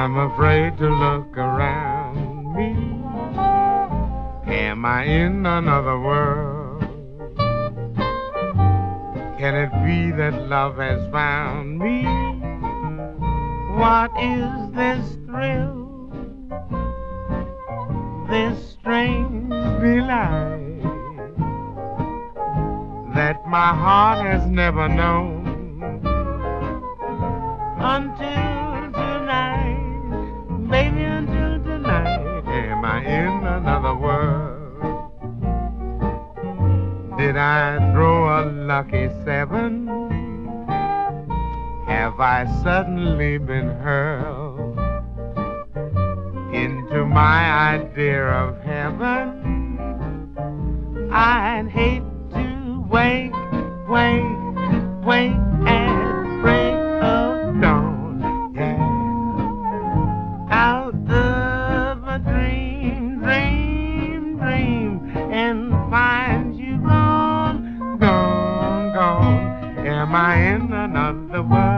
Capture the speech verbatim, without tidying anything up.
I'm afraid to look around me. Am I in another world? Can it be that love has found me? What is this thrill, this strange delight that my heart has never known until tonight, baby, until tonight? Am I in another world? Did I throw a lucky seven? Have I suddenly been hurled into my idea of heaven? I'd hate to wake, wake, wake at break of dawn, yeah, out of a dream, dream, dream, and find you gone, gone, gone. Am I in another world?